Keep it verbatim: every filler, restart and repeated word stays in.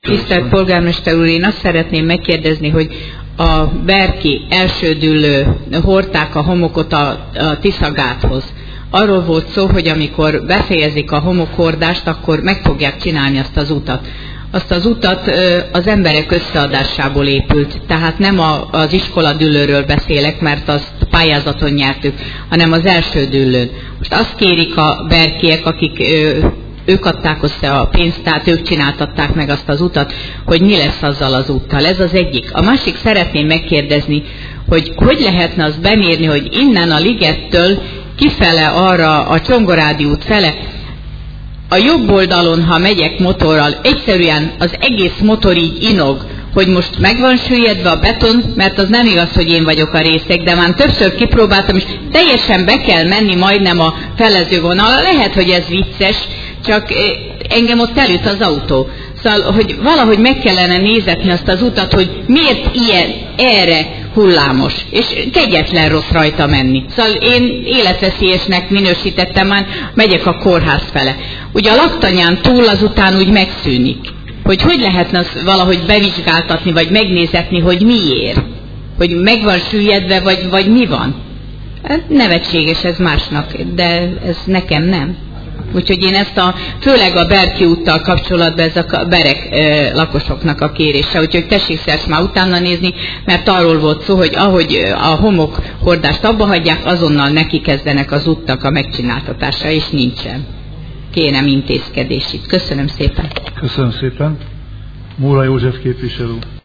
Tisztelt polgármester úr, én azt szeretném megkérdezni, hogy a berki elsődüllő hordták a homokot a, a Tiszagáthoz. Arról volt szó, hogy amikor befejezik a homokhordást, akkor meg fogják csinálni azt az utat. Azt az utat az emberek összeadásából épült, tehát nem a, az iskoladüllőről beszélek, mert azt pályázaton nyertük, hanem az elsődüllőn. Most azt kérik a berkiek, akik ők adták össze a pénzt, tehát ők csináltatták meg azt az utat, hogy mi lesz azzal az úttal. Ez az egyik. A másik, szeretném megkérdezni, hogy hogy lehetne azt bemérni, hogy innen a ligettől kifele arra a Csongorádi út fele, a jobb oldalon, ha megyek motorral, egyszerűen az egész motor így inog, hogy most meg van süllyedve a beton, mert az nem igaz, hogy én vagyok a részeg, de már többször kipróbáltam, és teljesen be kell menni majdnem a felező vonalra. Lehet, hogy ez vicces, csak engem ott elüt az autó. Szóval, hogy valahogy meg kellene nézetni azt az utat, hogy miért ilyen, erre hullámos, és kegyetlen rossz rajta menni. Szóval én életveszélyesnek minősítettem, már megyek a kórház fele. Ugye a Laktanyán túl azután úgy megszűnik. Hogy hogy lehetne azt valahogy bevizsgáltatni, vagy megnézetni, hogy miért? Hogy meg van süllyedve, vagy, vagy mi van? Nevetséges ez másnak, de ez nekem nem. Úgyhogy én ezt a, főleg a Berki úttal kapcsolatban ez a berek e, lakosoknak a kérése. Úgyhogy tessék szert már utána nézni, mert arról volt szó, hogy ahogy a homokhordást abba hagyják, azonnal neki kezdenek az útnak a megcsináltatása, és nincsen. Kérem intézkedés itt. Köszönöm szépen. Köszönöm szépen. Móra József képviselő.